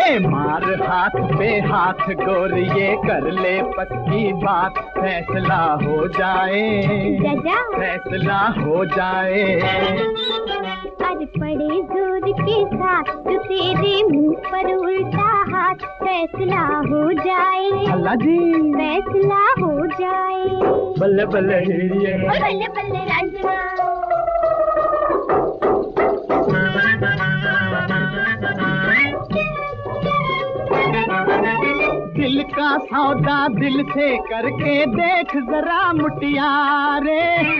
ले मार हाथ पे हाथ गोरिये, कर ले पक्की बात, फैसला हो जाए, फैसला हो जाए। अरे पड़े जोर के साथ तो तेरे मुंह पर उल्टा हाथ, फैसला हो जाए, अल्लाह जी फैसला हो जाए। बल्ले बल्ले हिड़िए, बल्ले बल्ले रांझना। दिल का सौदा दिल से करके देख जरा मुटियारे,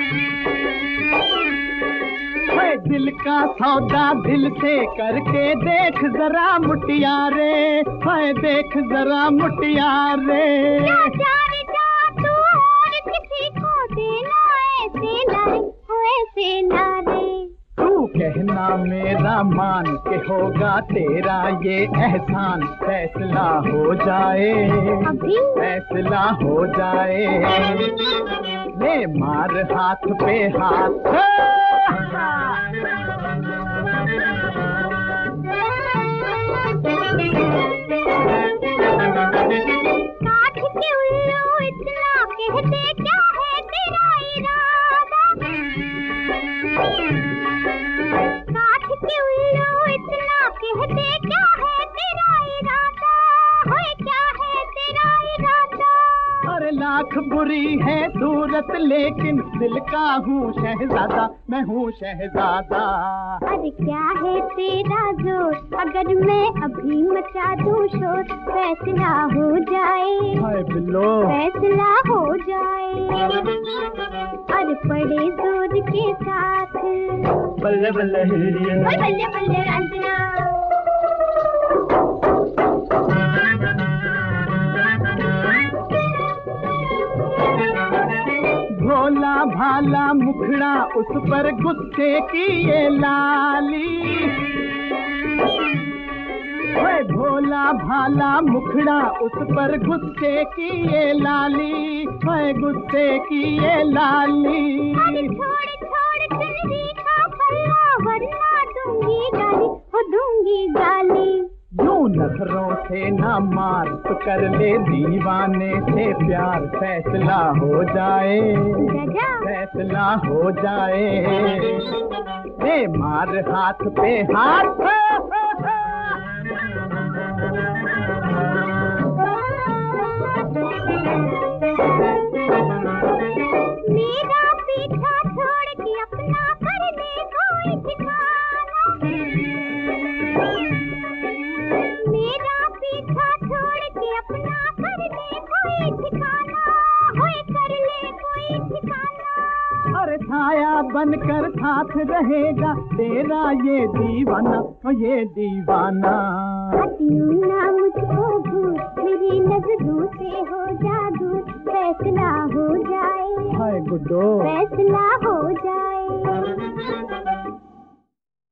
दिल का सौदा दिल से करके देख जरा मुटियारे, देख जरा मुटियारे। जा तू और किसी को देना ऐसे नारे, ऐसे नारे। तू कहना मेरा मान के होगा तेरा ये एहसान, फैसला हो जाए, अभी फैसला हो जाए। ले मार हाथ पे हाथ, काठ के उल्लू इतना कहते क्या है तेरा इरादा, काठ के उल्लू इतना कहते क्या है तेरा इरादा, होए क्या है तेरा इरादा। अरे लाख बुरी है सूरत लेकिन दिल का हूँ शहजादा, मैं हूँ शहजादा। अरे क्या है तेरा जोर, अगर मैं अभी मचा दूं शोर, फैसला हो जाए, हाय बिल्लो फैसला हो जाए। अरे पड़े जोर के साथ, बल्ले बल्ले हिड़िए, बल्ले बल्ले रांझना। भोला भाला मुखड़ा उस पर गुस्से की ये लाली, भोला भाला मुखड़ा उस पर गुस्से की ये लाली, गुस्से की ये लाली। अरे छोड़ चुनरी का पल्ला, वरना दूंगी गाली, हो दूंगी गाली। यूं नखरों से ना मार, तो कर ले दीवाने से प्यार, फैसला हो जाए, फैसला हो जाए। ले मार हाथ पे हाथ, मेरा पीछा छोड़ के अपना कर ले कोई ठिकाना, मेरा पीछा छोड़ के अपना कर ले कोई ठिकाना, होए कर ले कोई ठिकाना। अरे छाया बनकर साथ रहेगा तेरा ये दीवाना, ये दीवाना। ना मुझको भूल, मेरी नजरों से हो जादू, फैसला हो जाए, हाय गुड्डो फैसला हो जाए।